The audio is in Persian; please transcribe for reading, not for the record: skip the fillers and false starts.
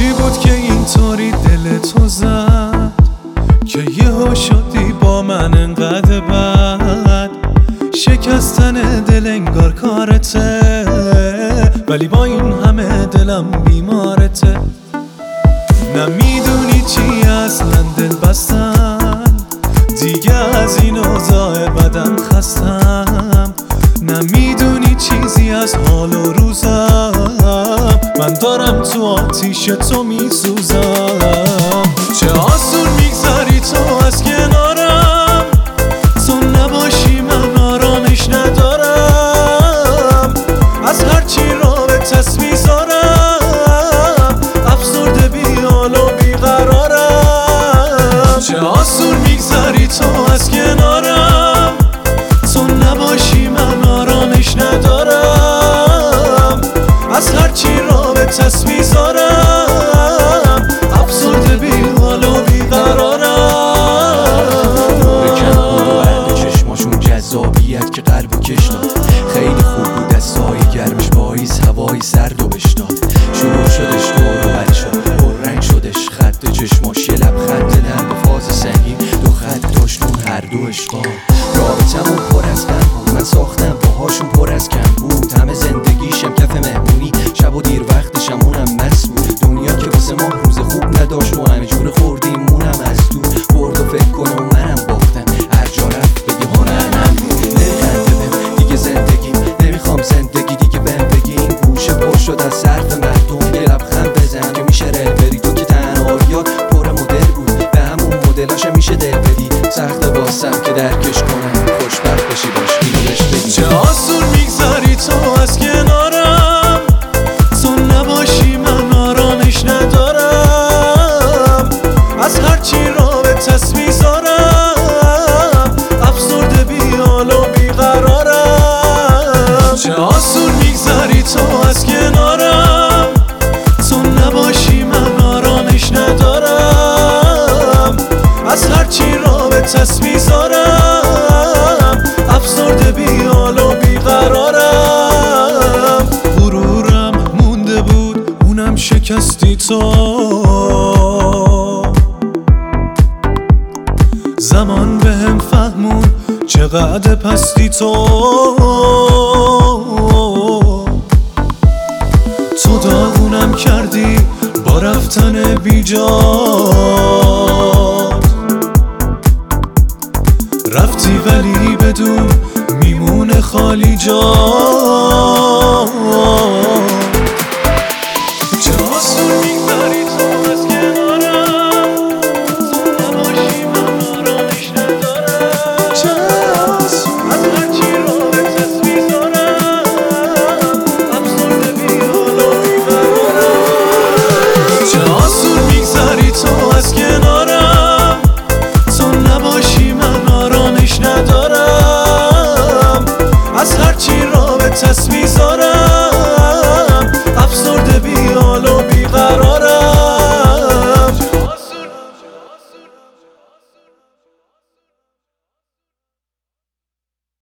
چی بود که اینطوری دل تو زد که یهو شدی با من انقدر بد؟ شکستن دل انگار کارته، ولی با این همه دلم بیمارته. نمیدونی چی اصلا دل بستن، دیگه از این اوضاع بدم خستم. نمیدونی چیزی از حال و روزم، من دارم تو آتیش تو میسوزم. چه آسون میگذری تو از کنارم، تو نباشی من آرامش ندارم. از هرچی رابطه‌ست میذارم، افسرده بی‌حال و بیقرارم. چه آسون میگذری تو از کنارم، تو نباشی من آرامش ندارم. از هرچی رابطه‌ست میذارم، افسرده بی‌حال و بیقرارم. بکن بود و اهل چشماشون جذابیت که قلبو کش داد. خیلی خوب بود از سایه گرمش پاییز هوایی سرد و بشداد. شروع شدش دور و بر شد پررنگ شدش خط چشماش، یه لبخند نرم با فاز سنگین، دو خط داشت اون هر دو اشباه. رابطمون پر از غم بود، من ساختم باهاشون پر از کم بود. همه زندگیشم کف مهمونی، شب و دیر وقتشم اونم مست بود. دنیا که واسه ما روز خوب نداشت و همه جون خوردیم مونم از دور. برد و فکر کنم و منم باختم، هر جا رفت بگی هنرم بود. نمیخنده بهم دیگه زندگیم، نمیخوام زندگی دیگه بهم بگی. این گوشه پر شد از صرف مردم، یه لبخند بزن که میشه رل بری. تو که تنهاییات پر مدل بود، به همون مدلاش میشه دل بدی. سخت واسم که درکش کنم، خوشبخت بشی باش اینو بهش بگی. چه آسون میگذری تو از کنارم، تو نباشی من آرامش ندارم. از هرچی رابطه‌ست میذارم، افسرده بی‌حال و بیقرارم. چه آسون میگذری تو از کنارم، تو نباشی من آرامش ندارم. از هرچی رابطه‌ست میذارم، افسرده بی‌حال و بیقرارم. غرورم مونده بود اونم شکستی تو، زمان بهم فهمون چقدر پستی تو. تو داغونم کردی با رفتن بیجات، رفتی ولی بدون میمونه خالی جات. چه آسون میگذری تو از کنارم، تو نباشی من آرامش ندارم. چه آسون از هرچی رابطه‌ست میذارم، افسرده بی‌حال و بیقرارم. چه آسون میگذری تو از کنارم، تو نباشی من آرامش ندارم. از هرچی رابطه‌ست میذارم،